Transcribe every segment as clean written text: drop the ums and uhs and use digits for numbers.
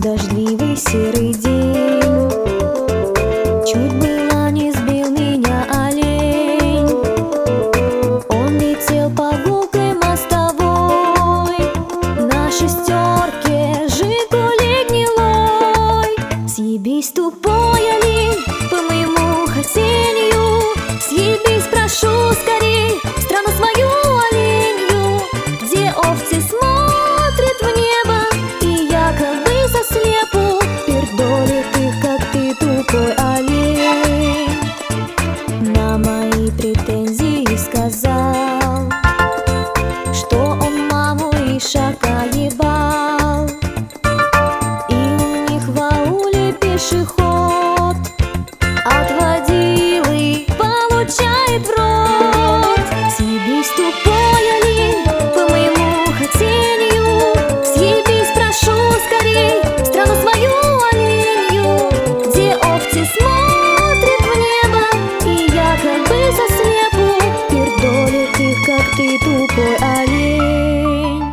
дождливый серый день. Чуть было не сбил меня олень. Он летел по гулкой мостовой на шестерке «Жигули» гнилой. Съебись, тупой олень, по моему хотению. Съебись, прошу, скорей, в страну свою оленью, где овцы смотрят в небо и якобы заслепу пердолит их, как ты, тупой олень. На мои претензии сказал, что он маму ишака ебал, и у них в ауле пешеход от водилы получает в рот. Съебись, тупой олень, по моему хотению. Съебись, прошу, скорей, в страну свою оленью, где овцы смотрят в небо и якобы заслепу пердолит их, как ты, тупой олень.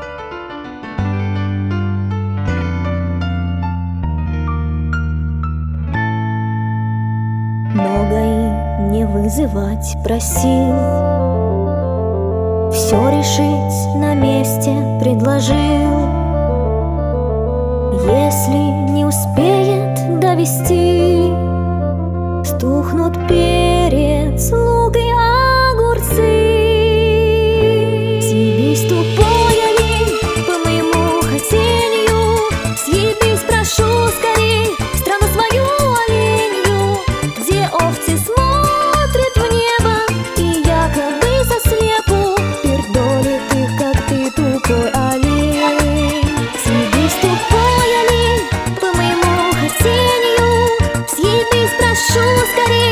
Многое не вызывать просил, все решить на месте предложил. Если не успеет довести, стухнут перец, лук и огурцы. Съебись, тупой олень, по моему хотению. Съебись, прошу, скорей, в страну свою оленью, где овцы смотрят в небо и якобы заслепу пердолит их, как ты, тупой олень. Съебись, тупой олень, по моему хотению. Съебись, прошу, скорей,